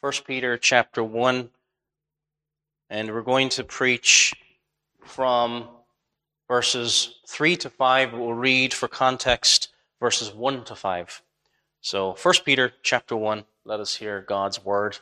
First Peter chapter 1, and we're going to preach from verses 3 to 5. We'll read for context verses 1 to 5. So, First Peter chapter 1, let us hear God's word.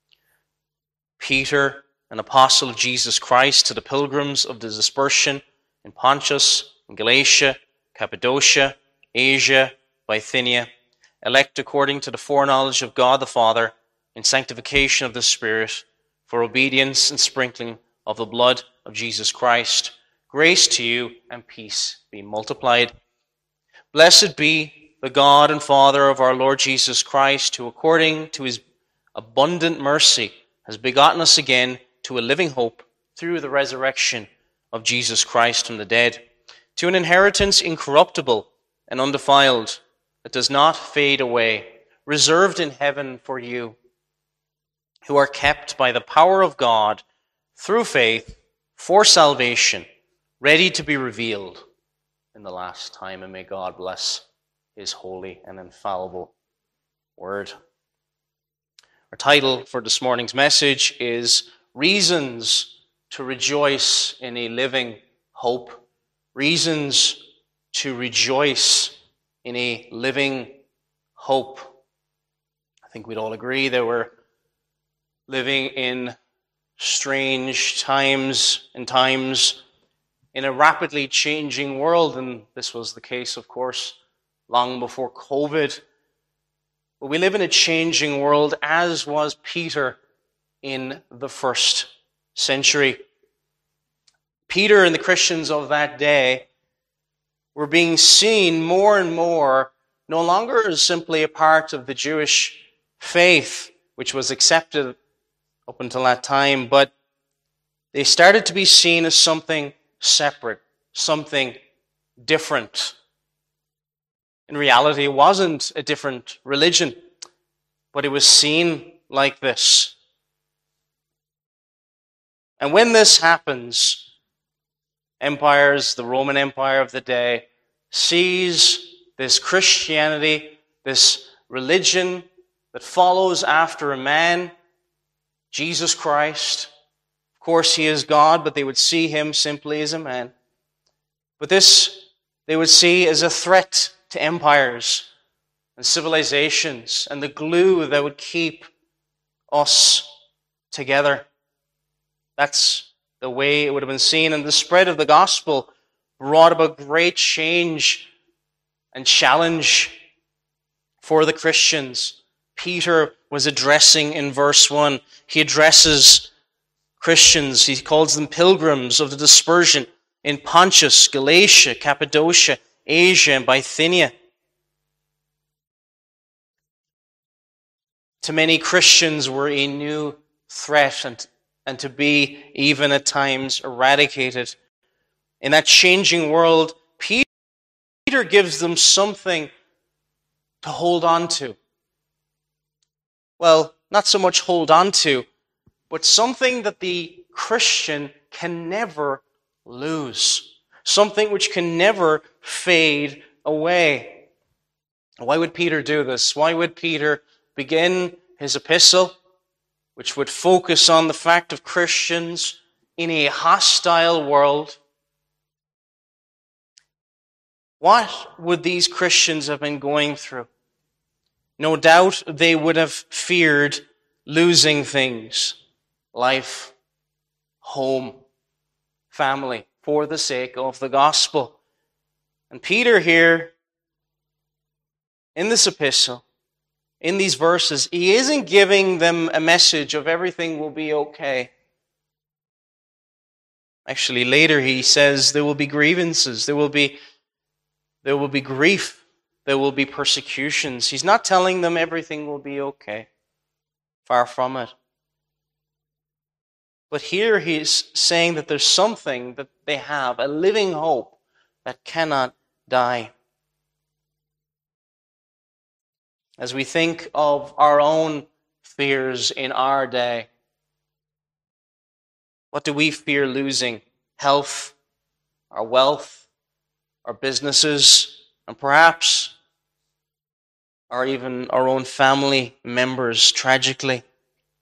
Peter, an apostle of Jesus Christ, to the pilgrims of the dispersion in Pontus, in Galatia, Cappadocia, Asia, Bithynia, elect according to the foreknowledge of God the Father, in sanctification of the Spirit, for obedience and sprinkling of the blood of Jesus Christ. Grace to you and peace be multiplied. Blessed be the God and Father of our Lord Jesus Christ, who according to his abundant mercy has begotten us again to a living hope through the resurrection of Jesus Christ from the dead, to an inheritance incorruptible and undefiled, that does not fade away, reserved in heaven for you, who are kept by the power of God through faith for salvation, ready to be revealed in the last time. And may God bless his holy and infallible word. Our title for this morning's message is Reasons to Rejoice in a Living Hope. Reasons to rejoice in a living hope. I think we'd all agree that we're living in strange times in a rapidly changing world, and this was the case, of course, long before COVID. But we live in a changing world, as was Peter in the first century. Peter and the Christians of that day were being seen more and more no longer as simply a part of the Jewish faith, which was accepted up until that time, but they started to be seen as something separate, something different. In reality, it wasn't a different religion, but it was seen like this. And when this happens, empires, the Roman Empire of the day, sees this Christianity, this religion that follows after a man, Jesus Christ. Of course, he is God, but they would see him simply as a man. But this they would see as a threat to empires and civilizations and the glue that would keep us together. That's the way it would have been seen. And the spread of the gospel brought about great change and challenge for the Christians. Peter was addressing in verse 1. He addresses Christians. He calls them pilgrims of the dispersion in Pontus, Galatia, Cappadocia, Asia, and Bithynia. To many, Christians were a new threat and to be even at times eradicated. In that changing world, Peter gives them something to hold on to. Well, not so much hold on to, but something that the Christian can never lose. Something which can never fade away. Why would Peter do this? Why would Peter begin his epistle, which would focus on the fact of Christians in a hostile world? What would these Christians have been going through? No doubt they would have feared losing things. Life, home, family, for the sake of the gospel. And Peter here, in this epistle, in these verses, he isn't giving them a message of everything will be okay. Actually, later he says there will be grievances, there will be grief, there will be persecutions. He's not telling them everything will be okay. Far from it. But here he's saying that there's something that they have, a living hope that cannot die. As we think of our own fears in our day, what do we fear losing? Health, our wealth, our businesses, and perhaps or even our own family members, tragically.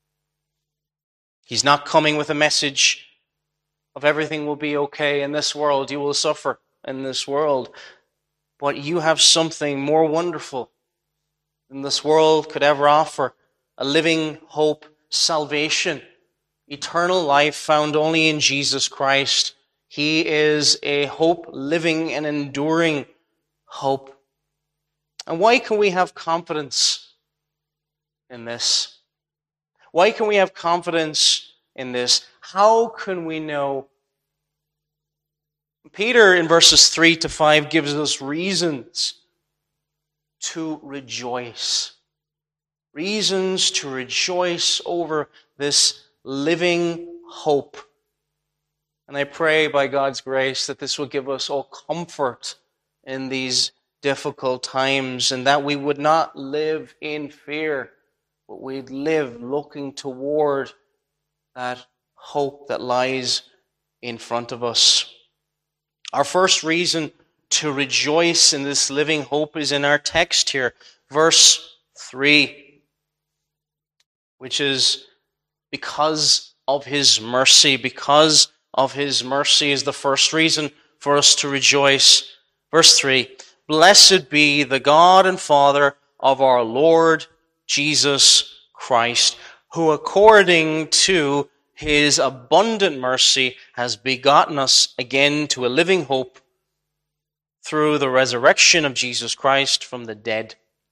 He's not coming with a message of everything will be okay in this world. You will suffer in this world. But you have something more wonderful than this world could ever offer. A living hope, salvation, eternal life found only in Jesus Christ. He is a hope, living and enduring hope. And why can we have confidence in this? Why can we have confidence in this? How can we know? Peter in verses 3 to 5 gives us reasons to rejoice. Reasons to rejoice over this living hope. And I pray by God's grace that this will give us all comfort in these difficult times, and that we would not live in fear, but we'd live looking toward that hope that lies in front of us. Our first reason to rejoice in this living hope is in our text here, verse 3, which is because of His mercy. Because of His mercy is the first reason for us to rejoice. Verse 3, blessed be the God and Father of our Lord Jesus Christ, who according to His abundant mercy has begotten us again to a living hope through the resurrection of Jesus Christ from the dead.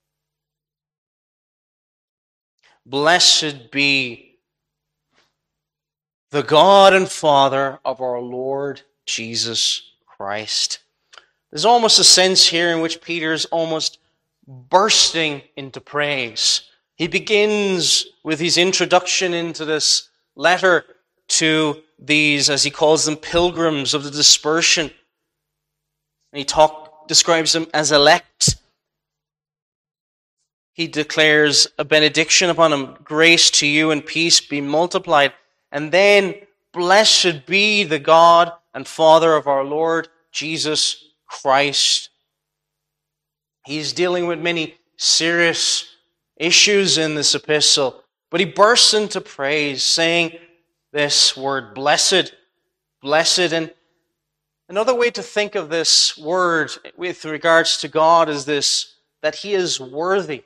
Blessed be the God and Father of our Lord Jesus Christ. There's almost a sense here in which Peter's almost bursting into praise. He begins with his introduction into this letter to these, as he calls them, pilgrims of the dispersion. And he describes them as elect. He declares a benediction upon them, grace to you and peace be multiplied. And then, blessed be the God and Father of our Lord Jesus Christ. He's dealing with many serious issues in this epistle, but he bursts into praise, saying this word, blessed, blessed. And another way to think of this word with regards to God is this, that He is worthy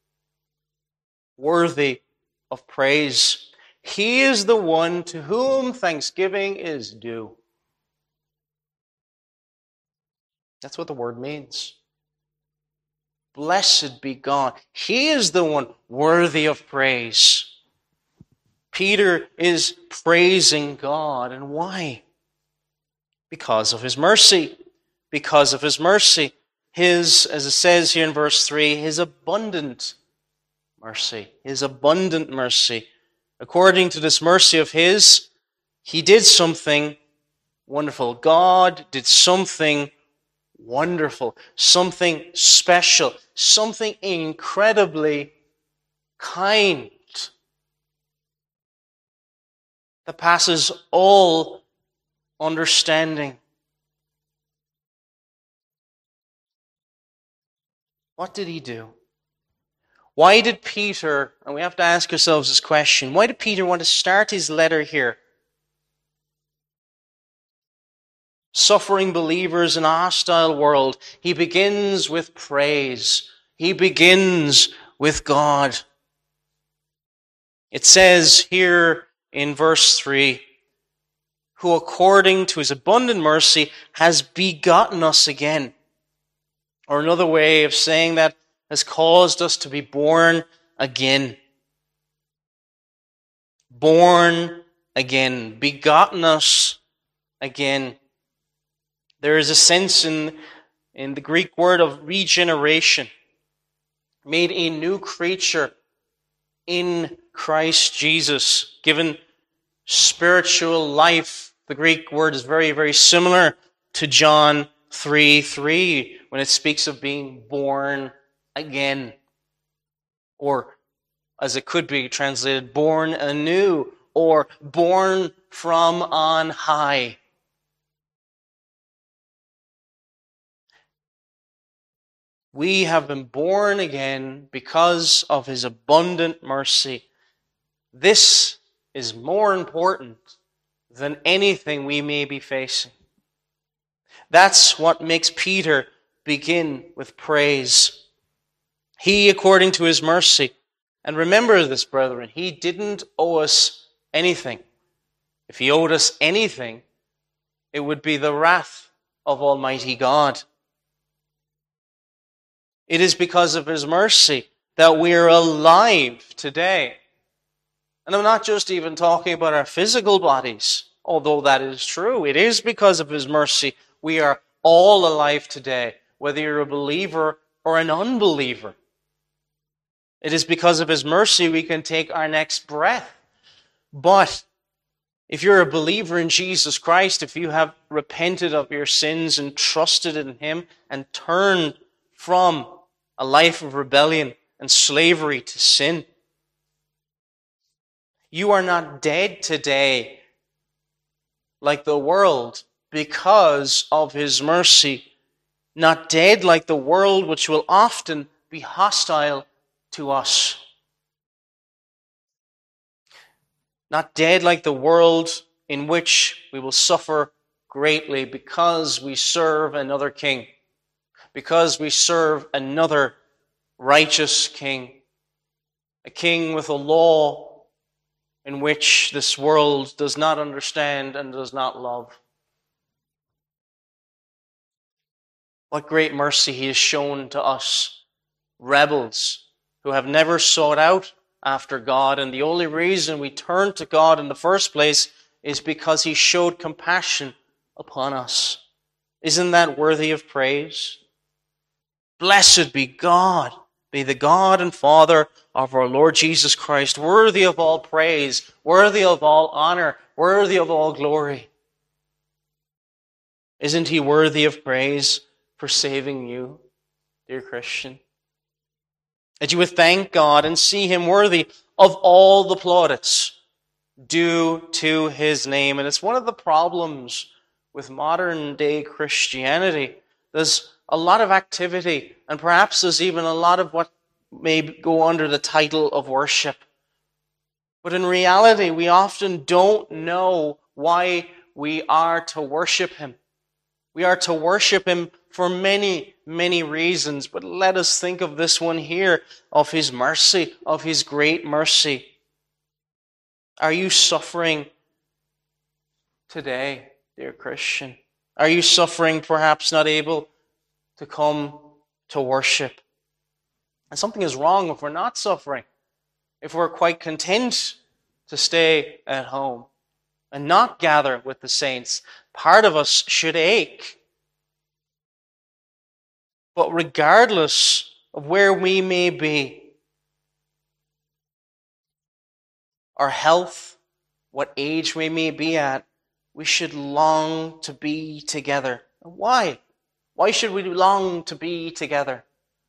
of praise. He is the one to whom thanksgiving is due. That's what the word means. Blessed be God. He is the one worthy of praise. Peter is praising God. And why? Because of His mercy. Because of His mercy. His, as it says here in verse 3, His abundant mercy. His abundant mercy. According to this mercy of His, He did something wonderful. God did something wonderful, something special, something incredibly kind that passes all understanding. What did He do? Why did Peter, and we have to ask ourselves this question, why did Peter want to start his letter here? Suffering believers in a hostile world. He begins with praise. He begins with God. It says here in verse 3, who according to His abundant mercy has begotten us again. Or another way of saying that, has caused us to be born again. Born again. Begotten us again. There is a sense in the Greek word of regeneration. Made a new creature in Christ Jesus. Given spiritual life. The Greek word is very, very similar to John 3:3 when it speaks of being born again. Or, as it could be translated, born anew, or born from on high. We have been born again because of His abundant mercy. This is more important than anything we may be facing. That's what makes Peter begin with praise. He, according to his mercy, and remember this, brethren, he didn't owe us anything. If he owed us anything, it would be the wrath of Almighty God. It is because of his mercy that we are alive today. And I'm not just even talking about our physical bodies, although that is true. It is because of his mercy we are all alive today, whether you're a believer or an unbeliever. It is because of his mercy we can take our next breath. But if you're a believer in Jesus Christ, if you have repented of your sins and trusted in him and turned from a life of rebellion and slavery to sin, you are not dead today like the world because of his mercy. Not dead like the world, which will often be hostile to us. Not dead like the world in which we will suffer greatly because we serve another king, because we serve another righteous king, a king with a law in which this world does not understand and does not love. What great mercy he has shown to us, rebels who have never sought out after God, and the only reason we turn to God in the first place is because he showed compassion upon us. Isn't that worthy of praise? Blessed be God, be the God and Father of our Lord Jesus Christ, worthy of all praise, worthy of all honor, worthy of all glory. Isn't he worthy of praise for saving you, dear Christian? That you would thank God and see him worthy of all the plaudits due to his name. And it's one of the problems with modern day Christianity. There's a lot of activity, and perhaps there's even a lot of what may go under the title of worship. But in reality, we often don't know why we are to worship him. We are to worship him for many, many reasons, but let us think of this one here, of his mercy, of his great mercy. Are you suffering today, dear Christian? Are you suffering, perhaps not able to come to worship? And something is wrong if we're not suffering, if we're quite content to stay at home and not gather with the saints. Part of us should ache. But regardless of where we may be, our health, what age we may be at, we should long to be together. Why? Why should we long to be together?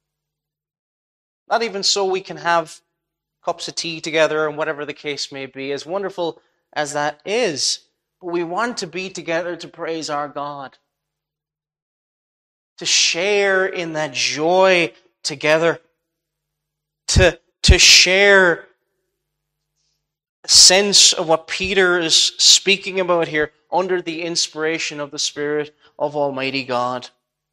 Not even so we can have cups of tea together and whatever the case may be, as wonderful as that is. But we want to be together to praise our God, to share in that joy together, to share a sense of what Peter is speaking about here under the inspiration of the Spirit of Almighty God.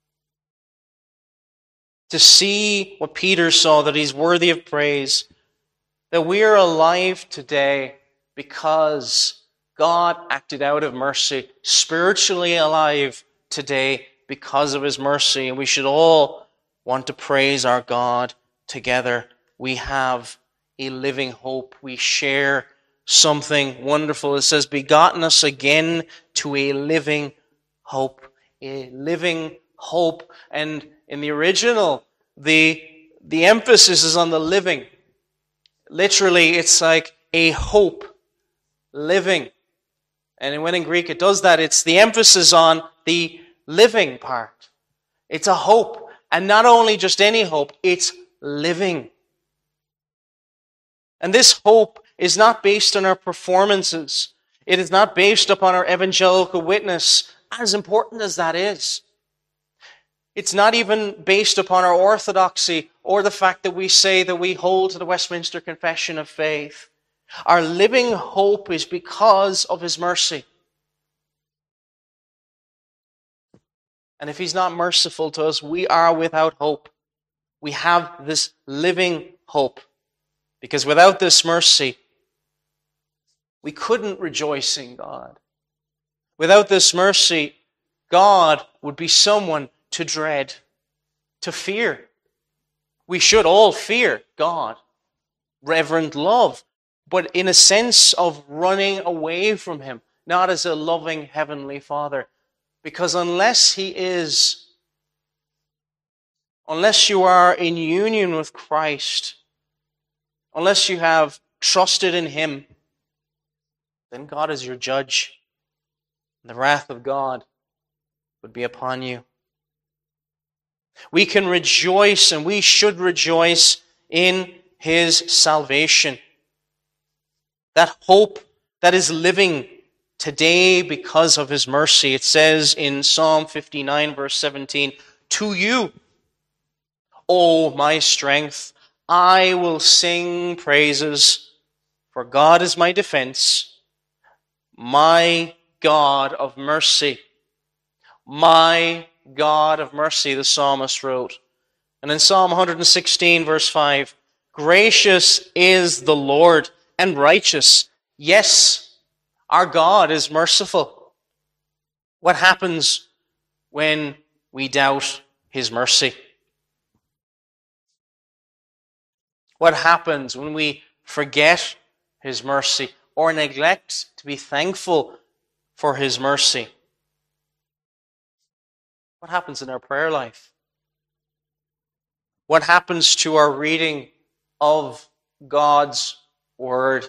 To see what Peter saw, that he's worthy of praise, that we are alive today because God acted out of mercy, spiritually alive today because of his mercy, and we should all want to praise our God together. We have a living hope. We share something wonderful. It says, begotten us again to a living hope. A living hope. And in the original, the emphasis is on the living. Literally, it's like a hope, living. And when in Greek it does that, it's the emphasis on the living part. It's a hope. And not only just any hope, it's living. And this hope is not based on our performances. It is not based upon our evangelical witness, as important as that is. It's not even based upon our orthodoxy or the fact that we say that we hold to the Westminster Confession of Faith. Our living hope is because of his mercy. And if he's not merciful to us, we are without hope. We have this living hope. Because without this mercy, we couldn't rejoice in God. Without this mercy, God would be someone to dread, to fear. We should all fear God, reverent love, but in a sense of running away from him, not as a loving heavenly Father. Because unless you are in union with Christ, unless you have trusted in him, then God is your judge. The wrath of God would be upon you. We can rejoice, and we should rejoice in his salvation. That hope that is living today because of his mercy. It says in Psalm 59, verse 17, "To you, O my strength, I will sing praises, for God is my defense, my God of mercy." My God of mercy, the psalmist wrote. And in Psalm 116, verse 5, "Gracious is the Lord and righteous." Yes, our God is merciful. What happens when we doubt his mercy? What happens when we forget his mercy or neglect to be thankful for his mercy? What happens in our prayer life? What happens to our reading of God's word?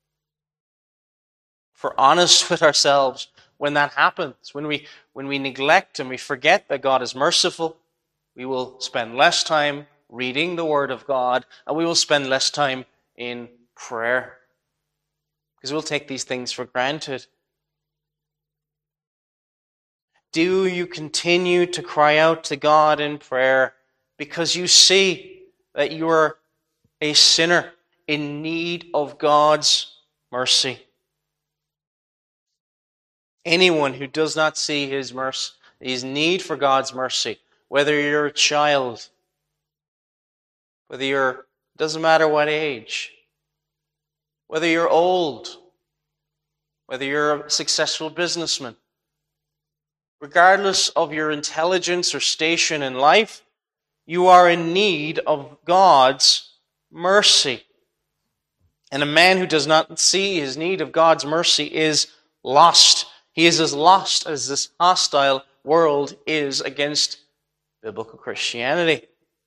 If we're honest with ourselves, when that happens, when we neglect and we forget that God is merciful, we will spend less time reading the word of God, and we will spend less time in prayer, because we'll take these things for granted. Do you continue to cry out to God in prayer because you see that you are a sinner in need of God's mercy? Anyone who does not see his mercy, his need for God's mercy, whether you're a child, doesn't matter what age, whether you're old, whether you're a successful businessman, regardless of your intelligence or station in life, you are in need of God's mercy. And a man who does not see his need of God's mercy is lost. He is as lost as this hostile world is against biblical Christianity.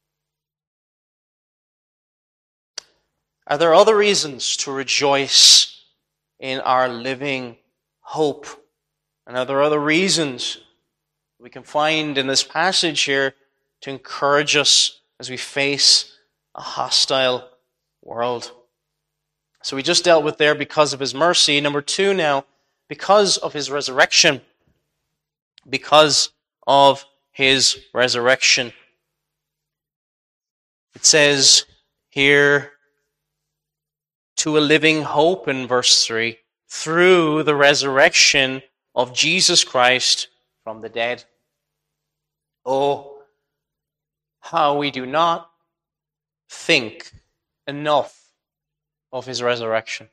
Are there other reasons to rejoice in our living hope? And are there other reasons we can find in this passage here to encourage us as we face a hostile world? So we just dealt with there because of his mercy. Number 2 now, because of his resurrection. Because of his resurrection. It says here, to a living hope in verse 3, through the resurrection of Jesus Christ from the dead. Oh, how we do not think enough of his resurrection.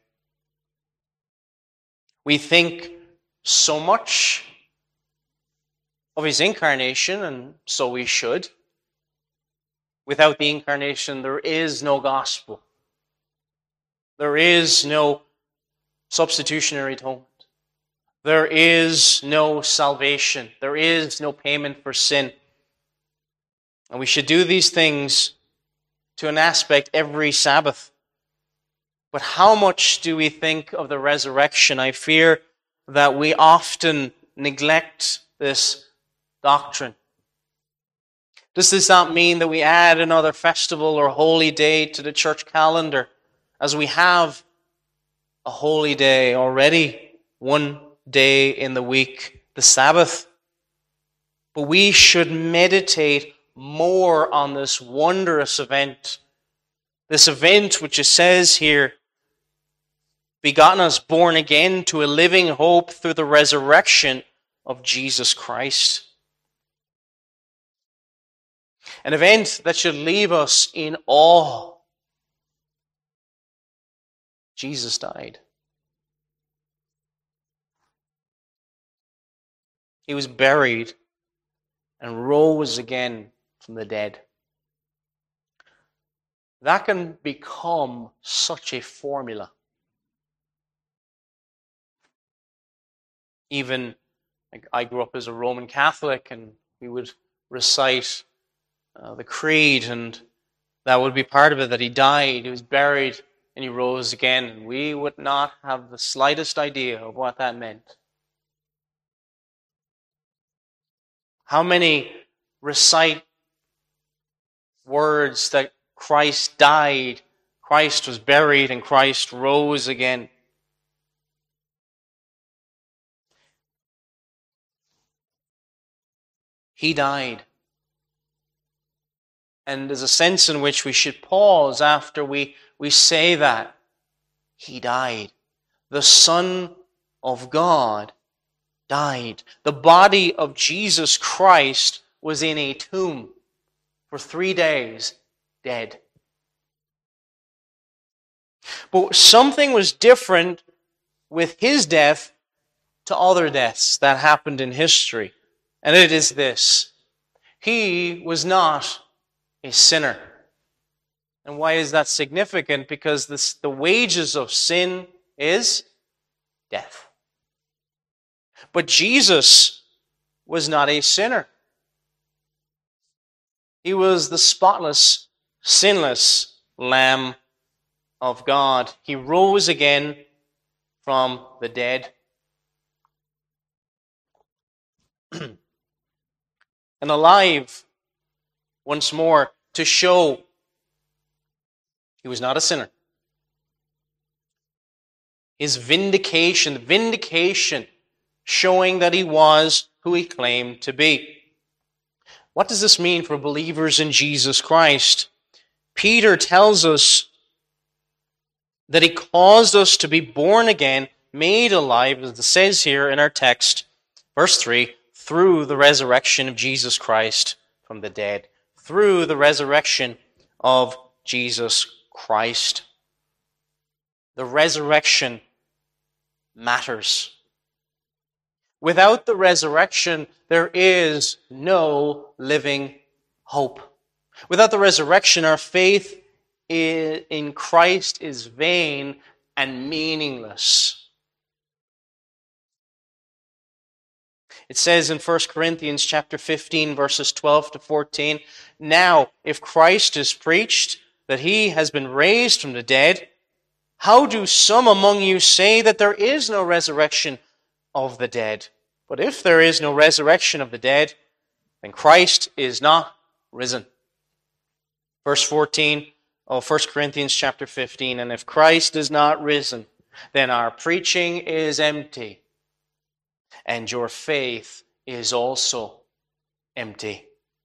We think so much of his incarnation, and so we should. Without the incarnation, there is no gospel. There is no substitutionary atonement. There is no salvation. There is no payment for sin. And we should do these things to an aspect every Sabbath. But how much do we think of the resurrection? I fear that we often neglect this doctrine. Does this not mean that we add another festival or holy day to the church calendar, as we have a holy day already, one day in the week, the Sabbath? But we should meditate more on this wondrous event. This event which it says here begotten us, born again to a living hope through the resurrection of Jesus Christ. An event that should leave us in awe. Jesus died. He was buried and rose again from the dead. That can become such a formula. Even, I grew up as a Roman Catholic, and we would recite the creed, and that would be part of it, that he died, he was buried, and he rose again. And we would not have the slightest idea of what that meant. How many recite words that Christ died, Christ was buried, and Christ rose again? He died. And there's a sense in which we should pause after we say that. He died. The Son of God died. The body of Jesus Christ was in a tomb for 3 days, dead. But something was different with his death to other deaths that happened in history. And it is this: he was not a sinner. And why is that significant? Because the wages of sin is death. But Jesus was not a sinner. He was the spotless, sinless Lamb of God. He rose again from the dead. And alive once more to show he was not a sinner. His vindication showing that he was who he claimed to be. What does this mean for believers in Jesus Christ? Peter tells us that he caused us to be born again, made alive, as it says here in our text, verse 3, through the resurrection of Jesus Christ from the dead. Through the resurrection of Jesus Christ. The resurrection matters. Without the resurrection, there is no living hope. Without the resurrection, our faith in Christ is vain and meaningless. It says in 1 Corinthians chapter 15, verses 12 to 14, "Now, if Christ is preached that he has been raised from the dead, how do some among you say that there is no resurrection of the dead? But if there is no resurrection of the dead, then Christ is not risen." Verse 14 of 1 Corinthians chapter 15, "And if Christ is not risen, then our preaching is empty, and your faith is also empty."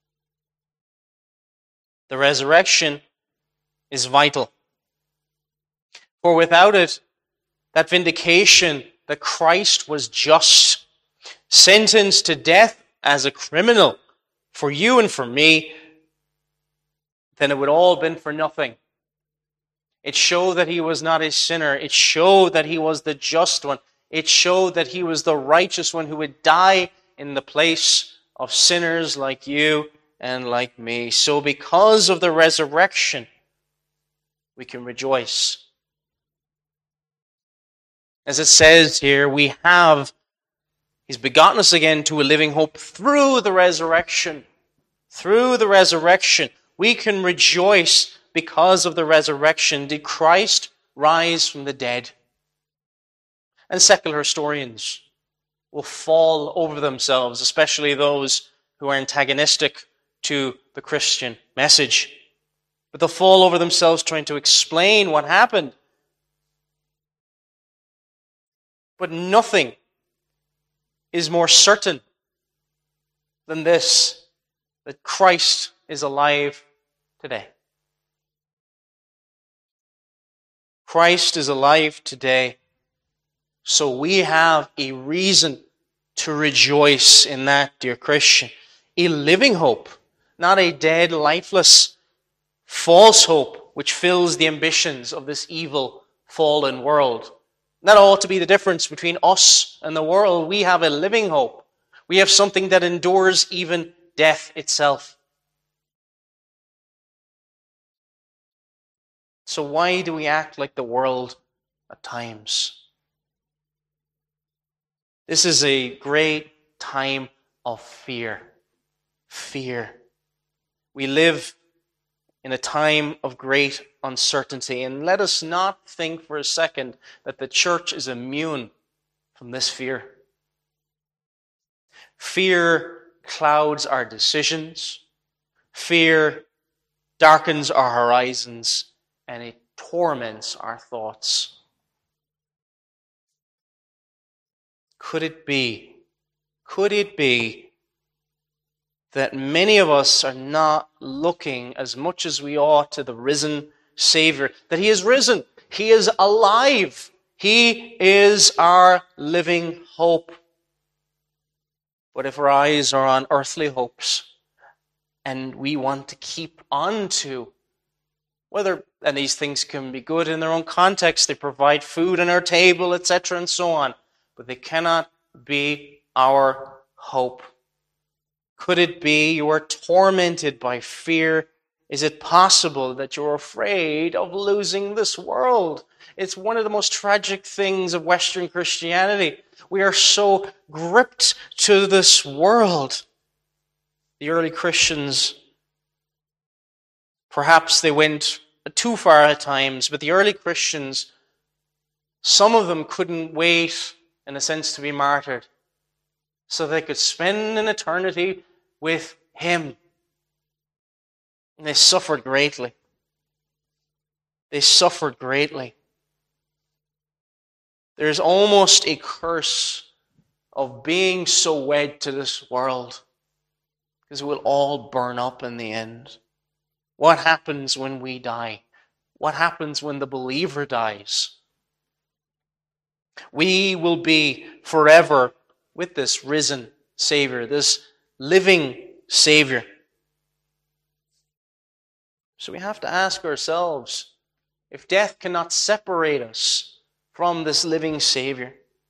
The resurrection is vital. For without it, that vindication that Christ was just, sentenced to death as a criminal for you and for me, then it would all have been for nothing. It showed that he was not a sinner. It showed that he was the just one. It showed that he was the righteous one who would die in the place of sinners like you and like me. So because of the resurrection, we can rejoice. As it says here, he's begotten us again to a living hope through the resurrection. Through the resurrection, we can rejoice because of the resurrection. Did Christ rise from the dead? And secular historians will fall over themselves, especially those who are antagonistic to the Christian message. But they'll fall over themselves trying to explain what happened. But nothing is more certain than this, that Christ is alive today. Christ is alive today. So we have a reason to rejoice in that, dear Christian. A living hope, not a dead, lifeless, false hope which fills the ambitions of this evil, fallen world. That ought to be the difference between us and the world. We have a living hope. We have something that endures even death itself. So why do we act like the world at times? This is a great time of fear. Fear. We live in a time of great uncertainty, and let us not think for a second that the church is immune from this fear. Fear clouds our decisions. Fear darkens our horizons, and it torments our thoughts. Could it be that many of us are not looking as much as we ought to the risen Savior, that He is risen, He is alive, He is our living hope. But if our eyes are on earthly hopes, and we want to keep on to and these things can be good in their own context, they provide food on our table, etc., and so on, but they cannot be our hope. Could it be you are tormented by fear? Is it possible that you're afraid of losing this world? It's one of the most tragic things of Western Christianity. We are so gripped to this world. The early Christians, perhaps they went too far at times, but the early Christians, some of them couldn't wait, in a sense, to be martyred, so they could spend an eternity with Him. And they suffered greatly. They suffered greatly. There's almost a curse of being so wed to this world, because we'll all burn up in the end. What happens when we die? What happens when the believer dies? We will be forever with this risen Savior, this living Savior. So we have to ask ourselves, if death cannot separate us from this living Savior,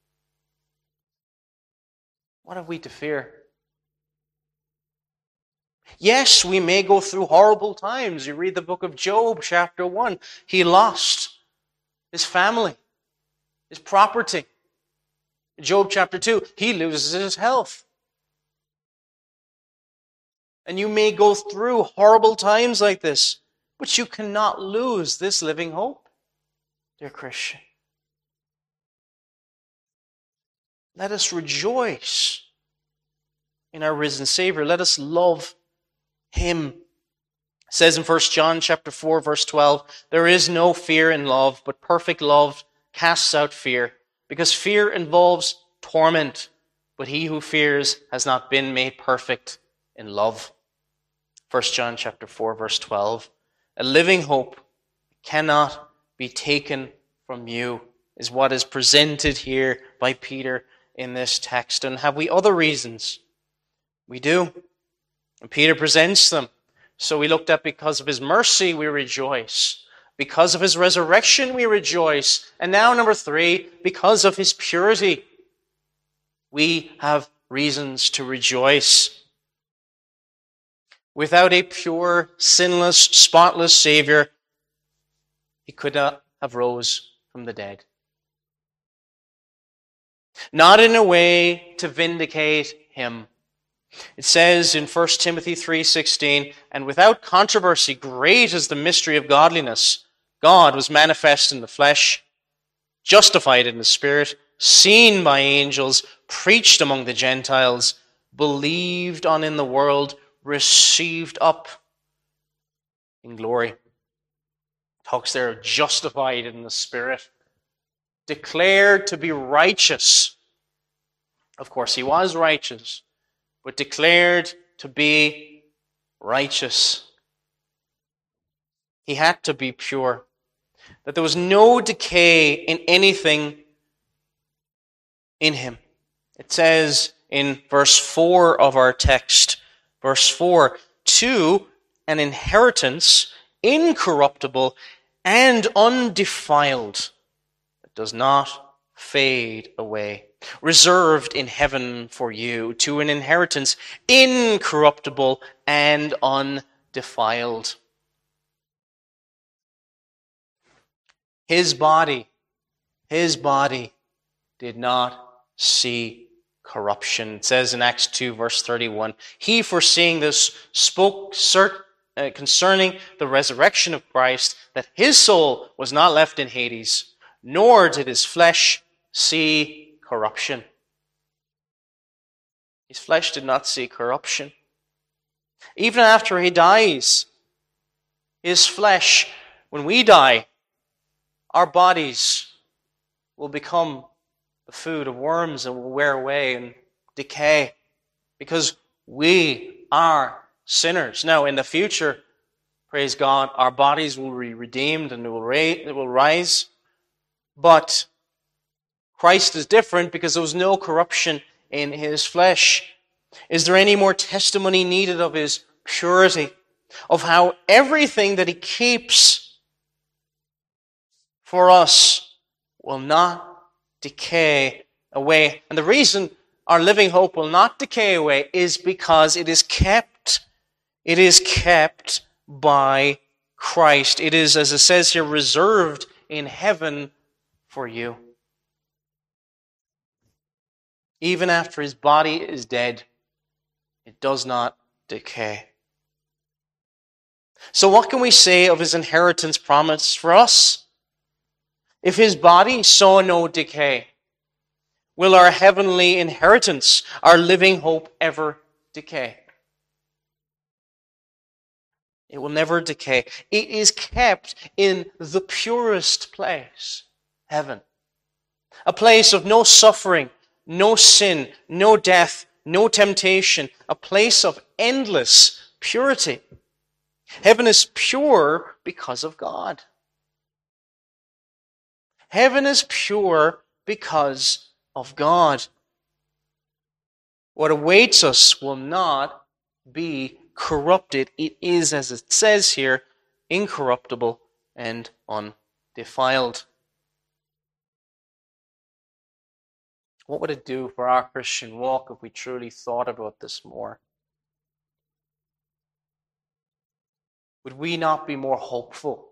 what have we to fear? Yes, we may go through horrible times. You read the book of Job, chapter 1. He lost his family, his property. Job chapter 2, he loses his health. And you may go through horrible times like this, but you cannot lose this living hope, dear Christian. Let us rejoice in our risen Savior. Let us love Him. It says in 1 John chapter 4, verse 12, there is no fear in love, but perfect love casts out fear, because fear involves torment, but he who fears has not been made perfect in love. 1 John chapter 4, verse 12. A living hope cannot be taken from you, is what is presented here by Peter in this text. And have we other reasons? We do. And Peter presents them. So we looked at because of His mercy we rejoice. Because of His resurrection we rejoice. And now number 3, because of His purity we have reasons to rejoice. Without a pure, sinless, spotless Savior, He could not have rose from the dead. Not in a way to vindicate Him. It says in 1 Timothy 3:16, and without controversy, great is the mystery of godliness. God was manifest in the flesh, justified in the Spirit, seen by angels, preached among the Gentiles, believed on in the world, received up in glory. Talks there of justified in the Spirit, declared to be righteous. Of course, He was righteous, but declared to be righteous. He had to be pure. That there was no decay in anything in him. It says in verse 4 of our text, verse 4, to an inheritance incorruptible and undefiled, that does not fade away, reserved in heaven for you, to an inheritance incorruptible and undefiled. His body did not see corruption. It says in Acts 2, verse 31, he, foreseeing this, spoke concerning the resurrection of Christ, that his soul was not left in Hades, nor did his flesh see corruption. His flesh did not see corruption. Even after he dies, his flesh, when we die, our bodies will become the food of worms and will wear away and decay because we are sinners. Now, in the future, praise God, our bodies will be redeemed and it will rise. But Christ is different because there was no corruption in his flesh. Is there any more testimony needed of his purity, of how everything that he keeps for us will not decay away? And the reason our living hope will not decay away is because it is kept. It is kept by Christ. It is, as it says here, reserved in heaven for you. Even after his body is dead, it does not decay. So what can we say of his inheritance promise for us? If his body saw no decay, will our heavenly inheritance, our living hope, ever decay? It will never decay. It is kept in the purest place, heaven. A place of no suffering, no sin, no death, no temptation. A place of endless purity. Heaven is pure because of God. Heaven is pure because of God. What awaits us will not be corrupted. It is, as it says here, incorruptible and undefiled. What would it do for our Christian walk if we truly thought about this more? Would we not be more hopeful?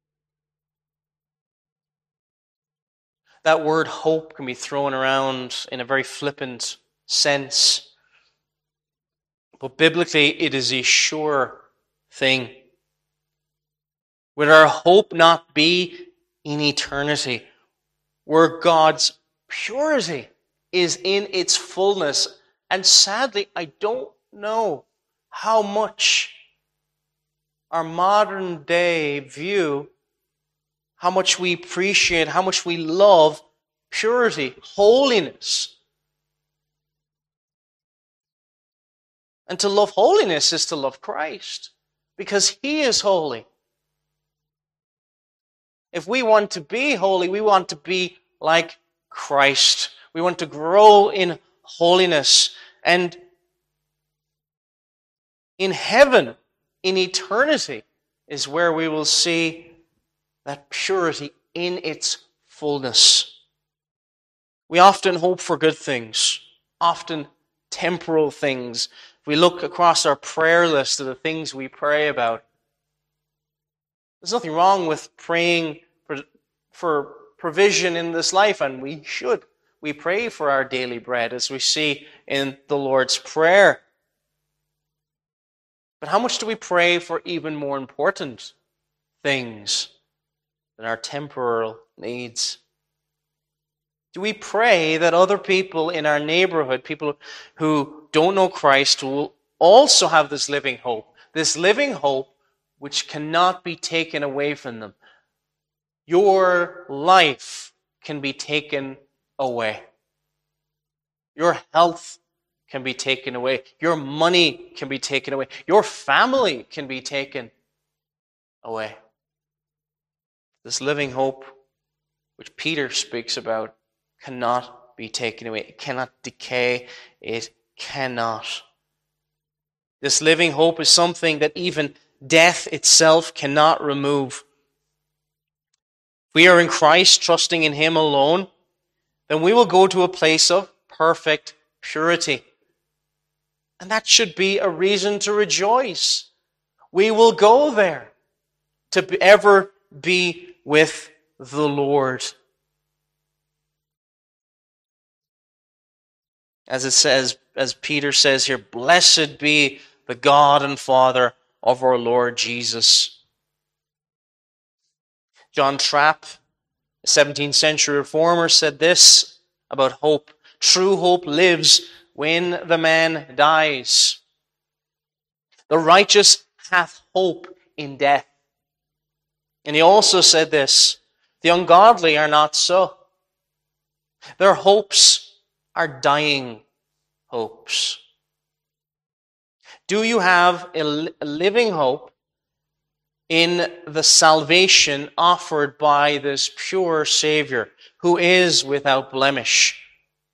That word hope can be thrown around in a very flippant sense. But biblically, it is a sure thing. Would our hope not be in eternity, where God's purity is in its fullness? And sadly, I don't know how much our modern day view, how much we appreciate, how much we love purity, holiness. And to love holiness is to love Christ, because he is holy. If we want to be holy, we want to be like Christ. We want to grow in holiness. And in heaven, in eternity, is where we will see that purity in its fullness. We often hope for good things, often temporal things. If we look across our prayer list of the things we pray about, there's nothing wrong with praying for provision in this life, and we should. We pray for our daily bread, as we see in the Lord's Prayer. But how much do we pray for even more important things than our temporal needs? Do we pray that other people in our neighborhood, people who don't know Christ, will also have this living hope which cannot be taken away from them? Your life can be taken away. Your health can be taken away. Your money can be taken away. Your family can be taken away. This living hope, which Peter speaks about, cannot be taken away. It cannot decay. It cannot. This living hope is something that even death itself cannot remove. If we are in Christ, trusting in Him alone, then we will go to a place of perfect purity. And that should be a reason to rejoice. We will go there to ever be with the Lord. As it says, as Peter says here, blessed be the God and Father of our Lord Jesus. John Trapp, a 17th century reformer, said this about hope. True hope lives when the man dies. The righteous hath hope in death. And he also said this, the ungodly are not so. Their hopes are dying hopes. Do you have a living hope in the salvation offered by this pure Savior who is without blemish?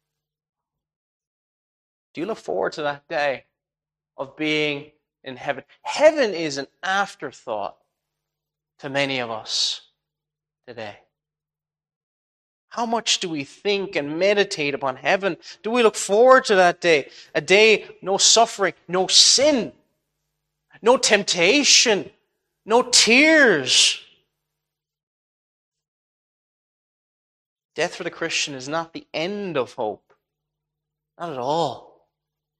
Do you look forward to that day of being in heaven? Heaven is an afterthought to many of us today. How much do we think and meditate upon heaven? Do we look forward to that day? A day, no suffering, no sin, no temptation, no tears. Death for the Christian is not the end of hope. Not at all.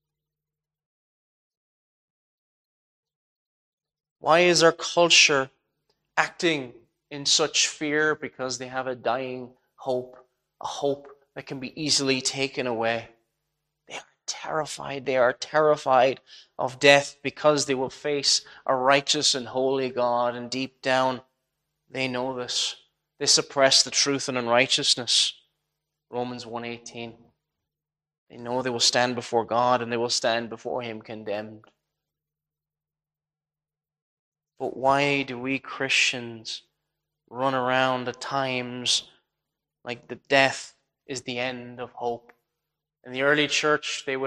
Why is our culture acting in such fear? Because they have a dying hope, a hope that can be easily taken away. They are terrified. They are terrified of death because they will face a righteous and holy God, and deep down they know this. They suppress the truth and unrighteousness. Romans 1:18. They know they will stand before God and they will stand before Him condemned. But why do we Christians run around at times like the death is the end of hope? In the early church, they'd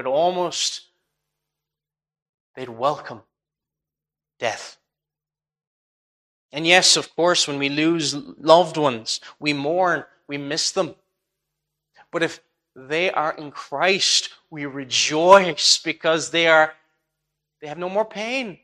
welcome death. And yes, of course, when we lose loved ones, we mourn, we miss them. But if they are in Christ, we rejoice because they have no more pain.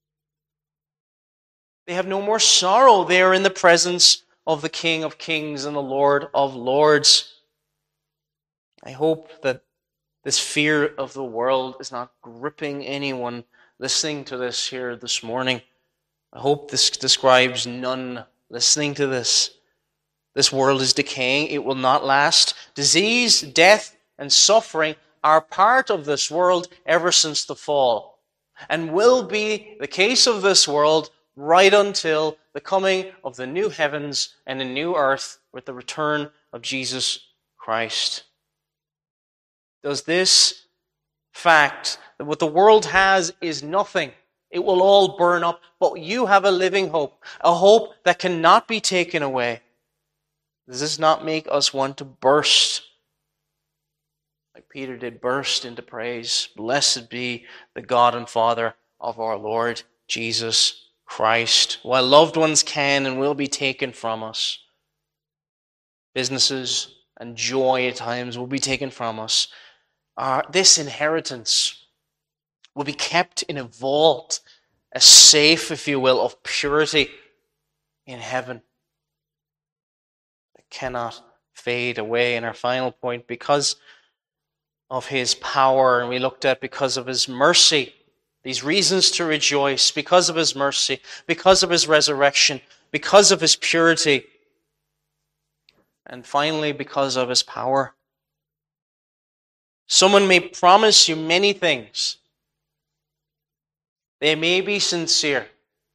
They have no more sorrow. They are in the presence of the King of Kings and the Lord of Lords. I hope that this fear of the world is not gripping anyone listening to this here this morning. I hope this describes none listening to this. This world is decaying. It will not last. Disease, death, and suffering are part of this world ever since the fall, and will be the case of this world right until the coming of the new heavens and the new earth with the return of Jesus Christ. Does this fact that what the world has is nothing, it will all burn up, but you have a living hope, a hope that cannot be taken away, does this not make us want to burst, like Peter did, burst into praise? Blessed be the God and Father of our Lord Jesus Christ. While loved ones can and will be taken from us, businesses and joy at times will be taken from us, this inheritance will be kept in a vault, a safe, if you will, of purity in heaven that cannot fade away. And our final point, because of His power, and we looked at because of His mercy, these reasons to rejoice, because of His mercy, because of His resurrection, because of His purity, and finally because of His power. Someone may promise you many things. They may be sincere.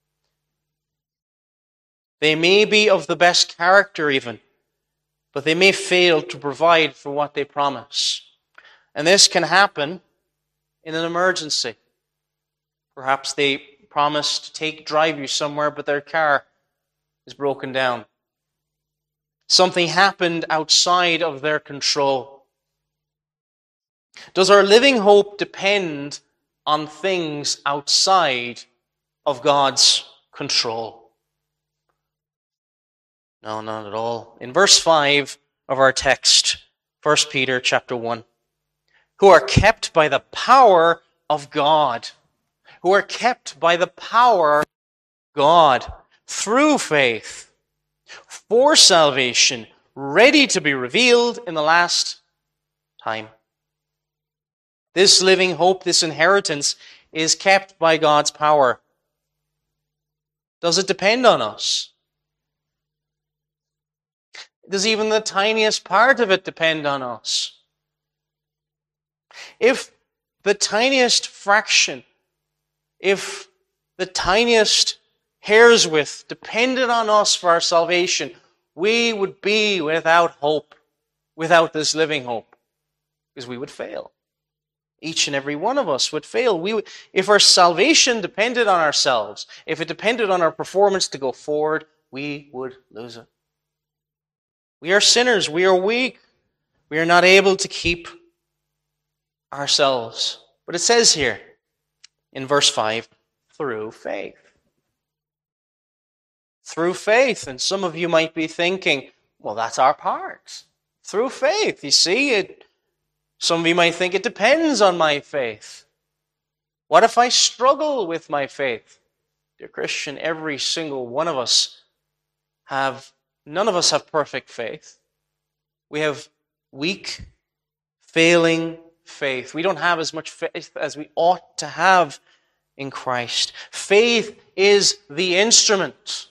They may be of the best character even, but they may fail to provide for what they promise. And this can happen in an emergency. Perhaps they promise to drive you somewhere, but their car is broken down. Something happened outside of their control. Does our living hope depend on things outside of God's control? No, not at all. In verse 5 of our text, 1 Peter chapter 1, who are kept by the power of God, who are kept by the power of God through faith for salvation, ready to be revealed in the last time. This living hope, this inheritance, is kept by God's power. Does it depend on us? Does even the tiniest part of it depend on us? If the tiniest fraction, if the tiniest hair's width depended on us for our salvation, we would be without hope, without this living hope, because we would fail. Each and every one of us would fail. If our salvation depended on ourselves, if it depended on our performance to go forward, we would lose it. We are sinners. We are weak. We are not able to keep ourselves. But it says here in verse 5, through faith. Through faith. And some of you might be thinking, well, that's our part. Through faith. You see, some of you might think it depends on my faith. What if I struggle with my faith? Dear Christian, every single one of us none of us have perfect faith. We have weak, failing faith. We don't have as much faith as we ought to have in Christ. Faith is the instrument.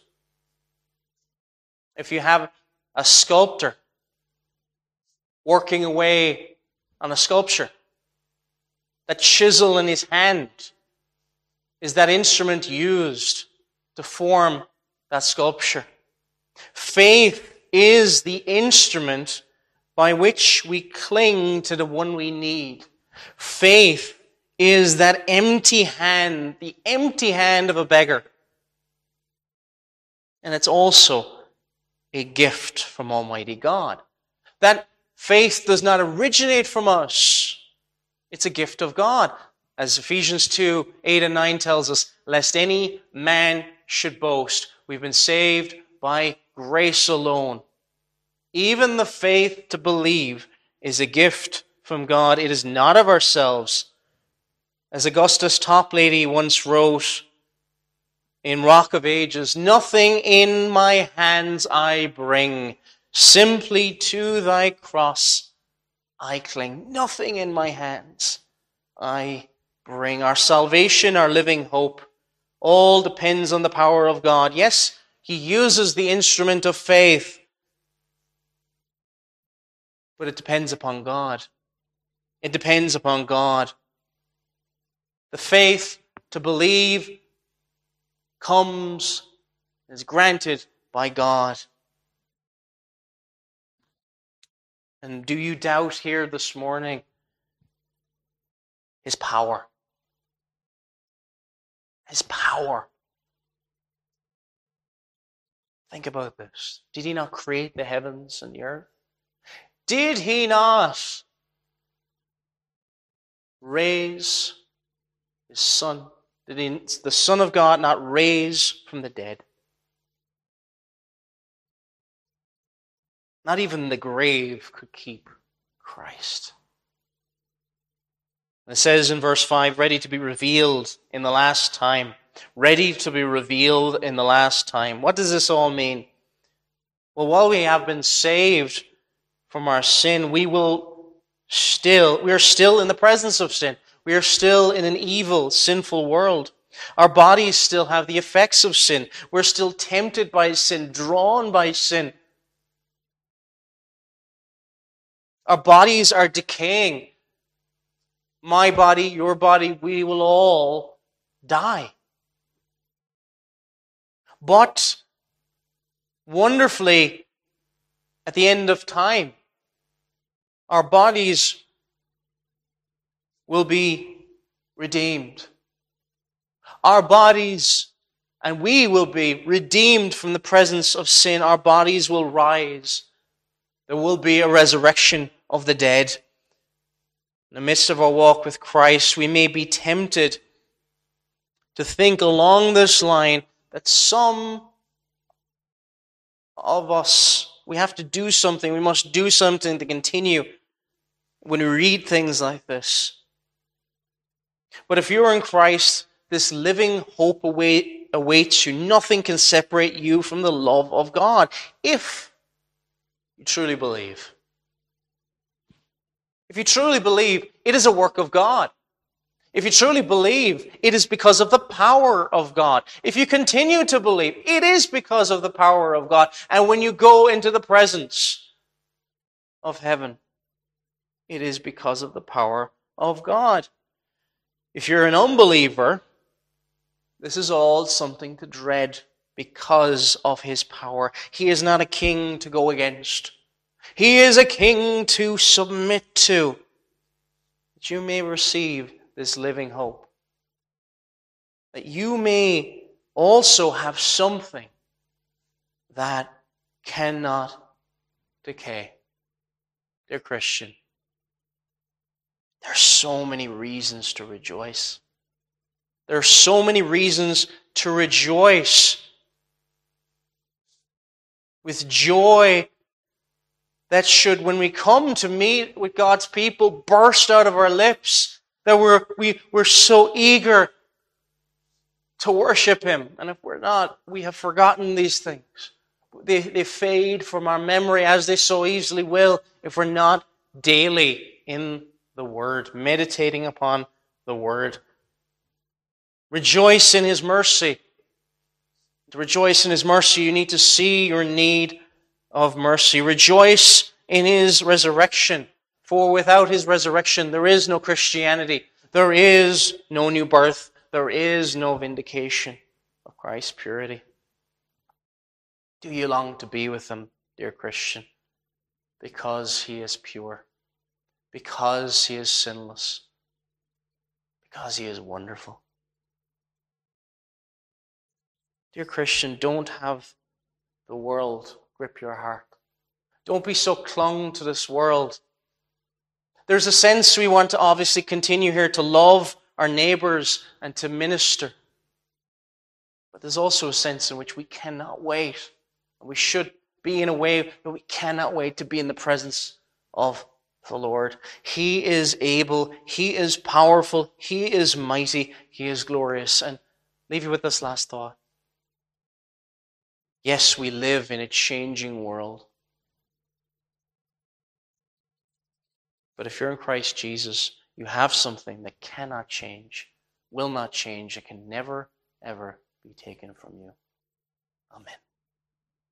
If you have a sculptor working away on a sculpture, that chisel in his hand is that instrument used to form that sculpture. Faith is the instrument by which we cling to the one we need. Faith is that empty hand, the empty hand of a beggar. And it's also a gift from Almighty God. That faith does not originate from us. It's a gift of God. As Ephesians 2, 8 and 9 tells us, lest any man should boast. We've been saved by grace alone. Even the faith to believe is a gift from God. It is not of ourselves. As Augustus Toplady once wrote in Rock of Ages, nothing in my hands I bring, simply to thy cross I cling. Nothing in my hands I bring. Our salvation, our living hope, all depends on the power of God. Yes, He uses the instrument of faith, but it depends upon God. It depends upon God. The faith to believe is granted by God. And do you doubt here this morning His power? His power. Think about this. Did He not create the heavens and the earth? Did He not raise His Son? Did the Son of God not raise from the dead? Not even the grave could keep Christ. It says in verse 5, ready to be revealed in the last time. Ready to be revealed in the last time. What does this all mean? Well, while we have been saved from our sin, we are still in the presence of sin. We are still in an evil, sinful world. Our bodies still have the effects of sin. We're still tempted by sin, drawn by sin. Our bodies are decaying. My body, your body, we will all die. But wonderfully, at the end of time, our bodies will be redeemed. Our bodies and we will be redeemed from the presence of sin. Our bodies will rise. There will be a resurrection of the dead. In the midst of our walk with Christ, we may be tempted to think along this line that some of us, we have to do something, we must do something to continue when we read things like this. But if you're in Christ, this living hope awaits you. Nothing can separate you from the love of God if you truly believe. If you truly believe, it is a work of God. If you truly believe, it is because of the power of God. If you continue to believe, it is because of the power of God. And when you go into the presence of heaven, it is because of the power of God. If you're an unbeliever, this is all something to dread because of his power. He is not a king to go against. He is a king to submit to, that you may receive this living hope. That you may also have something that cannot decay. Dear Christian, there are so many reasons to rejoice. There are so many reasons to rejoice with joy that should, when we come to meet with God's people, burst out of our lips. That we're so eager to worship Him. And if we're not, we have forgotten these things. They fade from our memory, as they so easily will, if we're not daily in the Word, meditating upon the Word. Rejoice in His mercy. To rejoice in His mercy, you need to see your need of mercy. Rejoice in His resurrection. For without His resurrection, there is no Christianity. There is no new birth. There is no vindication of Christ's purity. Do you long to be with Him, dear Christian? Because He is pure. Because He is sinless. Because He is wonderful. Dear Christian, don't have the world grip your heart. Don't be so clung to this world. There's a sense we want to obviously continue here to love our neighbors and to minister. But there's also a sense in which we cannot wait. We should be in a way that we cannot wait to be in the presence of the Lord. He is able, He is powerful, He is mighty, He is glorious. And leave you with this last thought. Yes, we live in a changing world. But if you're in Christ Jesus, you have something that cannot change, will not change, and can never, ever be taken from you. Amen.